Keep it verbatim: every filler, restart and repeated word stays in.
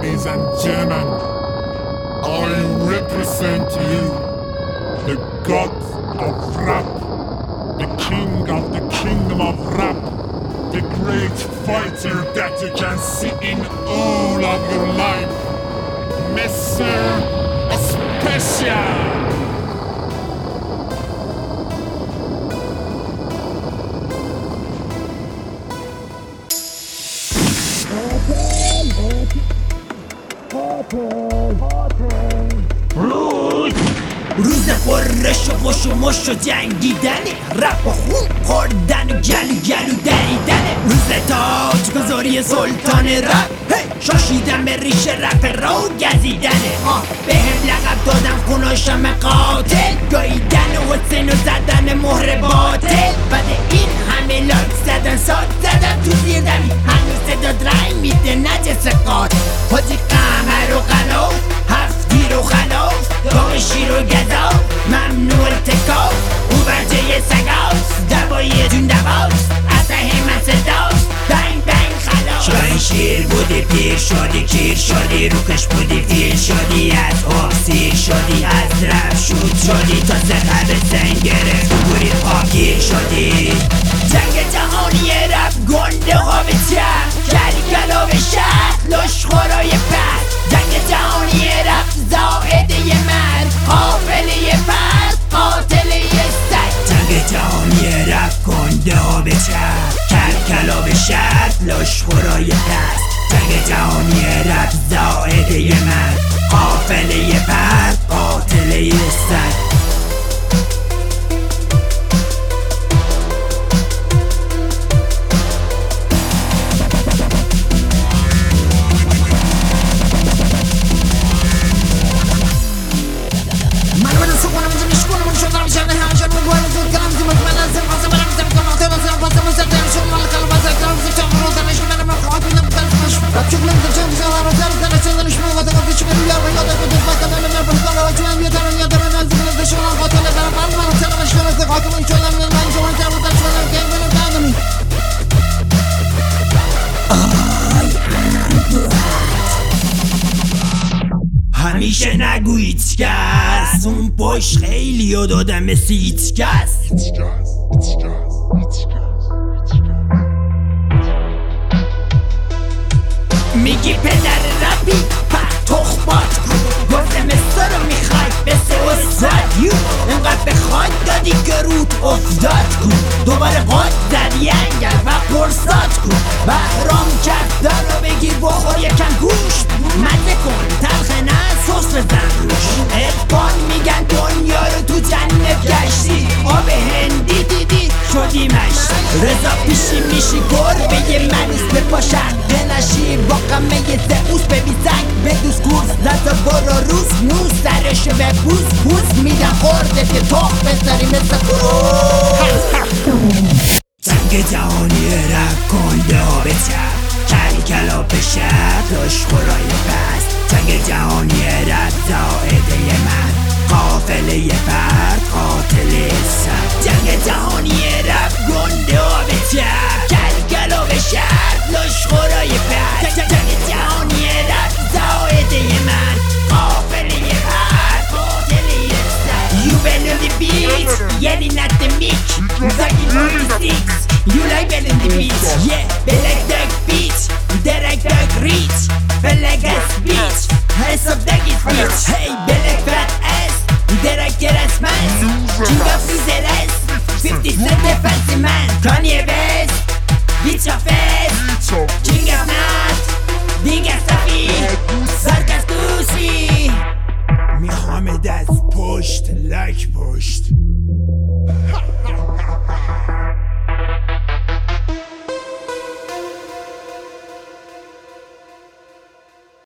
ladies and gentlemen, I represent you, the god of rap, the king of the kingdom of rap, the great fighter that you can see in all of your life, Mister Special. روز خورش و خوش و مش و جنگیدنه، رپ و خون خوردن و گلو گلو دریدنه. روز تاج گذاری سلطان رپ، شاشیدن به ریش رپ را و گزیدنه. به هم لقب دادن خوناشم قاتل، گاییدن و حسین و زدن مهر باطل. بعد این همه لایک زدن ساد زدن تو زیر دمی، هنوز صداد رای میده نجس قاتل. حاجی قمر و قلاف، هفت تیر و خلاف، گام شیر و گذاف، ممنوع ارتکاف. او برجه سگاست، دوایی جون دواست، از همه صداست، بنگ بنگ خلاف. شاین شیر بودی پیر شدی کیر شدی، روکش بودی فیل شدی، از آب سیر شدی، از رب شود شدی، تا سقه به سنگ گرفت بوری پاکیر شدی. جنگ جهانی رب گنده ها به چپ، کلی کلا به شهر لشخورای پس. جنگ جهانی رب زائده مرد، قافله فرد، قاتله سگ. جنگ جهانی رب گنده ها به چپ، کل کلا به شهر لشخورای پس. جنگ جهانی رب زائده مرد، قافله فرد، قاتله سگ. همیشه نگو هیچ کس، اون پشت خیلی ها دادم مثل هیچ کس. میگی پدر رپی پر تخمات کن، گفتم استو رو میخوای بسه استاد یو. انقدر بخواد دادی که رود افتاد کن، دوباره قد زدی انگل و پرساد کن. بهرام کفتن رو بگیر بخور یکم گوشت، مزه کن تلخه نه سس بزن روش. ارفان میگن دنیا رو تو جنت گشتی، آب هندی دیدی شدی مشتی. رضا پیشی میشی گربه منوس به پاشن، بنشی با قمه زئوس ببی زنگ بدوس کورس. لذا برو روز نوز سرشو به پوز پوز میدن خورده که تخ بذاری مثل کروز. جنگ جهانی رپ گنده ها به چپ، کلی کلا به شب لشخورای پس. جنگ جهانی رپ زائده من، قافله فرد، قاتل سگ. جنگ جهانی رپ گنده ها به چپ، کلی کلا به شب لشخورای پس. جنگ جهانی رپ زائده من، قافله فرد، قاتل سگ. You bell in the beat, yelling at the mic, Zaggy forty-six, you like bell in the beat. Yeah, bell like that beat, there like that reach, bell like that speech, hands up that get rich. Hey, bell like fat ass, there like get ass man, king of his ass, fifty cent the fancy man. Kanye West, bitch a fan.